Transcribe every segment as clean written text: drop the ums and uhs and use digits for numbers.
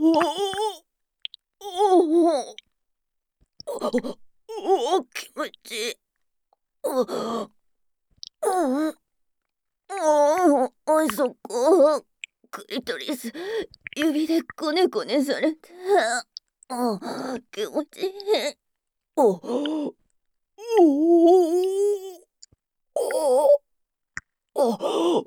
おお、気持ちいい。そこ、クリトリス、指でこねこねされて、気持ちいい。おおおお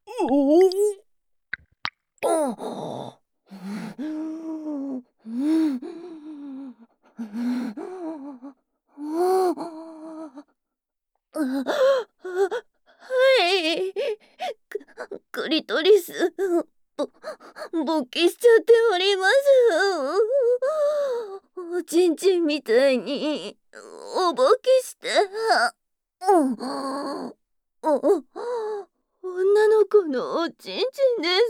はい。クリトリス、勃起しちゃっております。おちんちんみたいに、おぼきして。女の子のおちんちんです。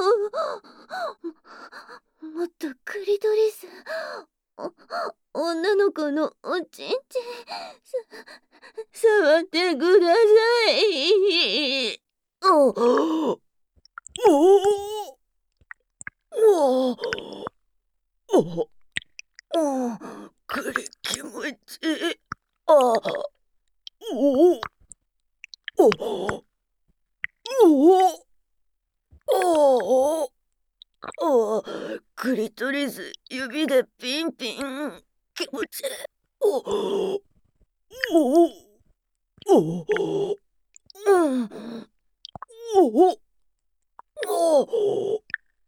もっとクリトリス、女の子のおちんちん、触ってください。おおおおおくり気持ちいい。おおおおおおクリトリス指でピンピン気持ちいい。おおおおうんおおお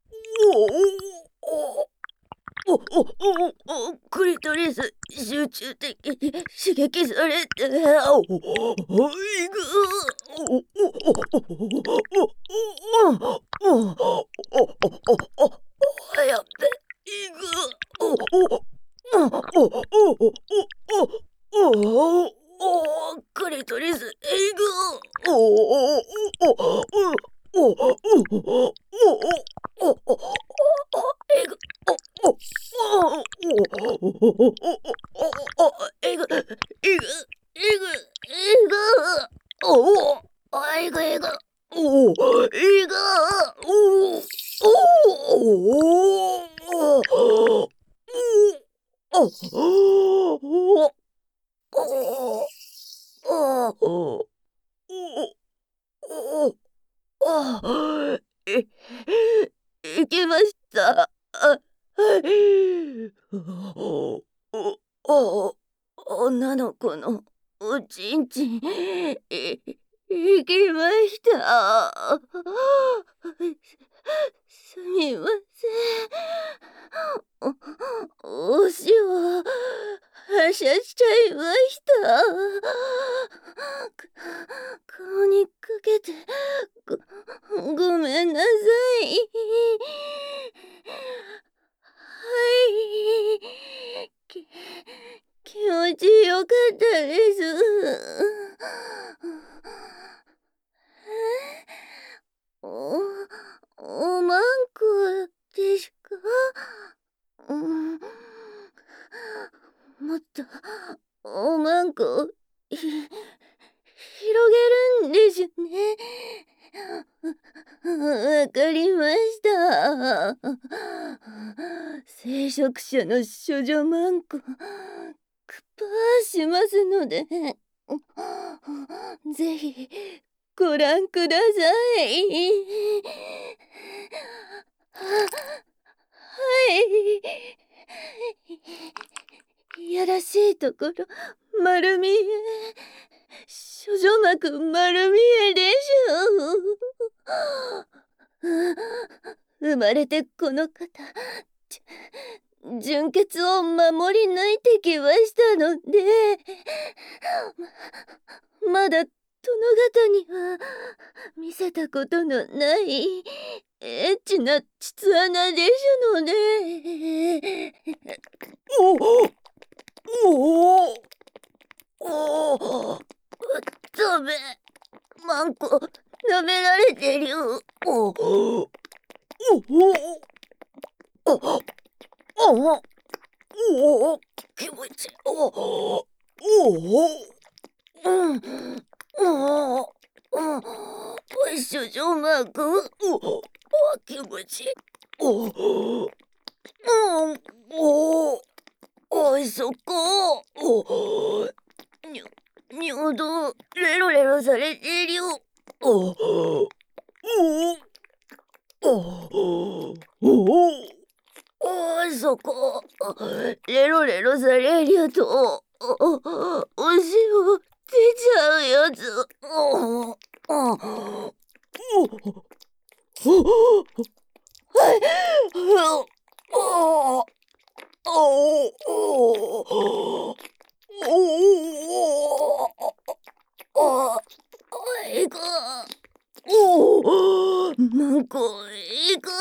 クリトリス集中的に刺激されて、やっべ、いクリトリス、えぐ、えぐ、えぐ、えぐ、おお、えぐ、えぐ、おお、えぐ、おお、おお、いいけました。はい。お女の子のおちんちん、いきました。すみません。お塩をはしゃしちゃいました。顔にかけてごめんなさい。はい。気持ちよかったです。お、おまんこですか？うん、もっとおまんこ広げるんですね。わかりました。聖職者の処女マンコ、クパーしますので、ぜひご覧ください。はい。いやらしいところ丸見え、処女膜丸見えでしょ。生まれてこの方、純潔を守り抜いてきましたので、まだ殿方には見せたことのないエッチな膣穴ですので。おおおおダメ、マンコ舐められてる。おおおおお気持ちいい。おおうんおお処女膜、気持ちいい。おおおいそこ。尿道レロレロされているよ。おいそこ。レロレロされるとおしを出ちゃうやつ。いく。なんかいく。